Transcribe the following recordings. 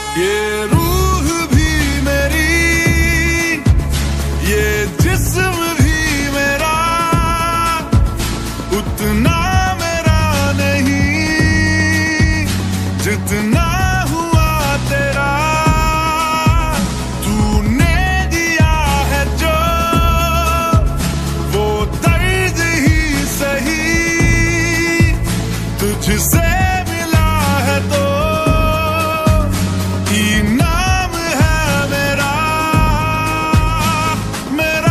ये रूह भी मेरी, ये जिस्म भी मेरा, उतना मेरा नहीं जितना हुआ तेरा। तूने दिया है जो वो दर्द ही सही, तुझसे मिला है तो इनाम है मेरा। मेरा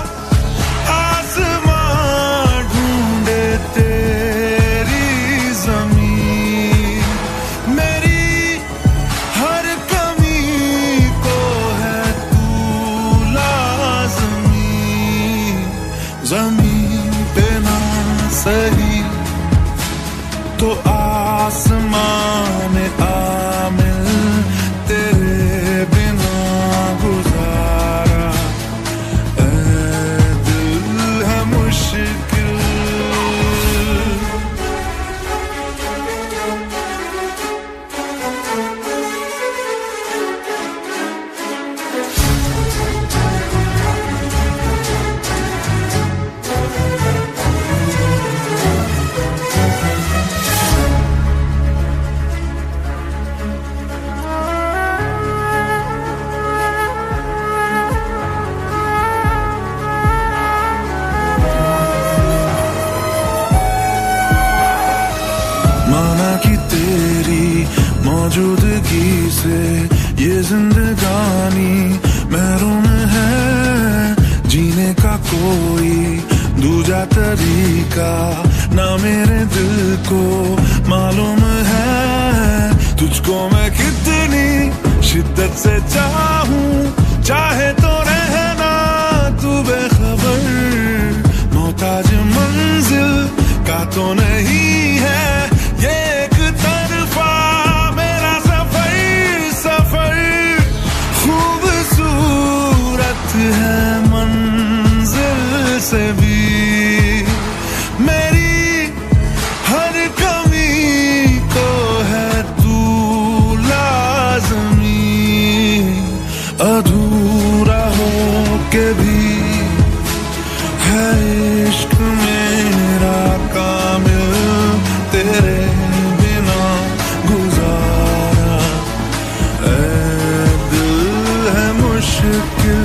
आसमां ढूंढे तेरी जमीन, मेरी हर कमी को है तू लाज़मी। जमीन पे ना सही तो आसमान आमिल, तेरे बिना गुजारा ऐ दिल है मुश्किल। माना कि तेरी मौजूदगी से ये जिंदगानी महरूम है, जीने का कोई दूजा तरीका ना मेरे दिल को मालूम है। तुझको मैं कितनी शिद्दत से चाहूं, चाहे तो रहना तू बेखबर। मोहताज मंजिल का तो नहीं है ये एक तरफा मेरा सफर। सफर खूबसूरत है मंजिल से भी, मेरी हर कमी को है तू लाज़मी। अधूरा हो के भी है इश्क मेरा कामिल, तेरे बिना गुजारा ऐ दिल है मुश्किल।